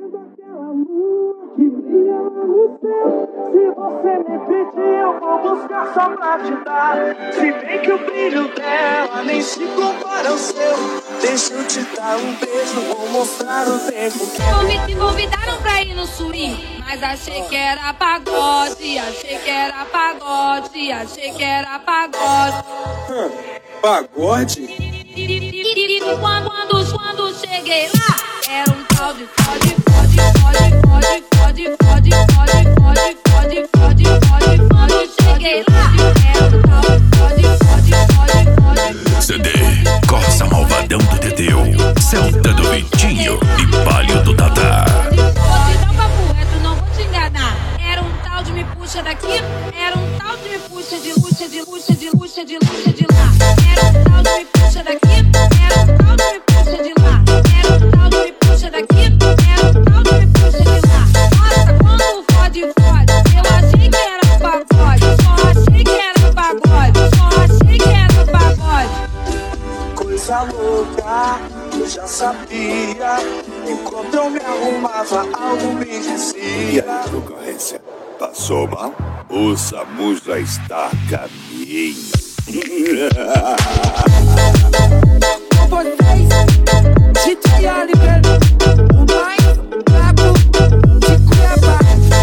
aquela lua que brilha lá no céu. Se você me pedir, eu vou buscar só pra te dar. Se bem que o brilho dela nem se compara ao seu. Deixa eu te dar um beijo, vou mostrar o tempo que Me convidaram pra ir no swing, mas achei que era pagode, achei que era pagode, achei que era pagode. Pagode? Quando cheguei lá, era um tal de fode, fode, fode, fode, fode, fode, fode, fode, fode, fode, fode, fode. Cheguei lá, era um tal de fode, fode, fode, fode. CD Corsa Malvadão do Teteu, Celta do Vitinho e Palio do Tatá. Vou te dar um papo reto, não vou te enganar. Era um tal de me puxa daqui, era um tal de me puxa de luxa, de luxa, de luxa, de luxa de lá. Era um tal de me puxa daqui, era um tal de me puxa de lá. Era um tal de me puxa daqui, era um tal de me puxa de lá. Nossa, quando fode, fode, eu achei que era pagode, só achei que era pagode, só achei que era pagode. coisa louca, eu já sabia. Enquanto eu me arrumava, algo me dizia. E aí, concorrência, passou mal? O SAMU já está a caminho. Com vocês, DJ Oliver, o mais brabo de Cuiabá.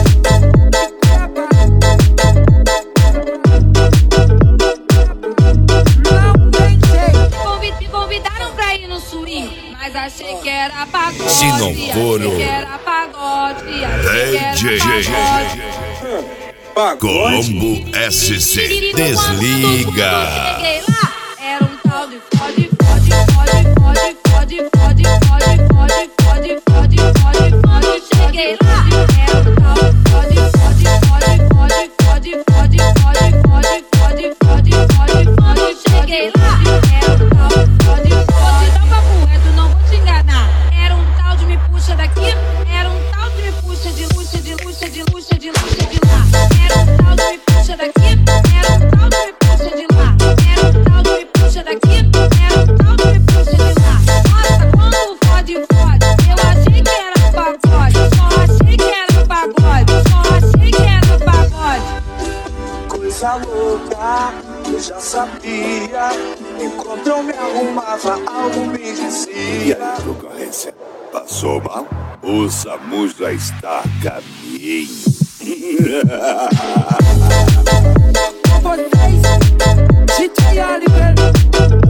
Não tem jeito. Me convidaram pra ir no swing, mas achei que era pagode. Se não for achei o que era pagode, achei que DJ era pagode. Colombo SC, desliga. Cheguei lá, era um tal de fode, fode, fode, fode, fode, fode, fode, fode, fode, fode, fode, fode. Cheguei lá, era um tal de fode, fode, fode, fode, fode, fode, fode, fode, fode, fode, fode. Cheguei lá, era um tal de fode, fode. Vou te dar um papo reto, não vou te enganar. Era um tal de me puxa daqui, era um tal de me puxa de luxa, de luxa, de luxa, de luxa de lá. Era um tal de me puxa daqui, era um tal de me puxa de lá. Era um tal de me puxa daqui, era um tal de me puxa de lá. Nossa, quando fode, fode, eu achei que era pagode, só achei que era pagode, só achei que era pagode. Coisa louca, eu já sabia. Enquanto eu me arrumava, algo me E dizia. aí, concorrência, passou mal? O SAMU já está a caminho. Com vocês, DJ Oliver,